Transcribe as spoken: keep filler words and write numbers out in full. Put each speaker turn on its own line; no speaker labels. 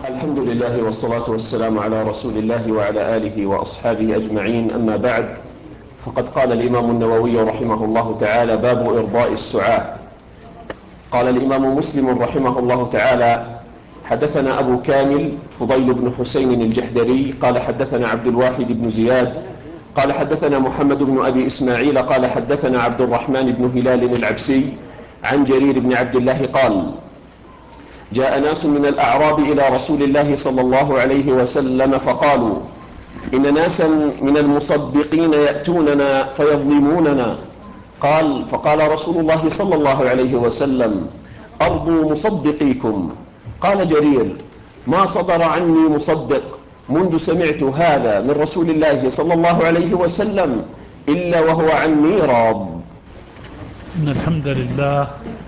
الحمد لله والصلاة والسلام على رسول الله وعلى آله وأصحابه أجمعين، أما بعد، فقد قال الإمام النووي رحمه الله تعالى: باب إرضاء السعاة. قال الإمام مسلم رحمه الله تعالى: حدثنا أبو كامل فضيل بن حسين الجحدري قال حدثنا عبد الواحد بن زياد قال حدثنا محمد بن أبي إسماعيل قال حدثنا عبد الرحمن بن هلال العبسي عن جرير بن عبد الله قال: جاء ناس من الأعراب إلى رسول الله صلى الله عليه وسلم فقالوا: إن ناسا من المصدقين يأتوننا فيظلموننا. قال فقال رسول الله صلى الله عليه وسلم: أرضوا مصدقيكم. قال جرير: ما صدر عني مصدق منذ سمعت هذا من رسول الله صلى الله عليه وسلم إلا وهو عني راض.
إن الحمد لله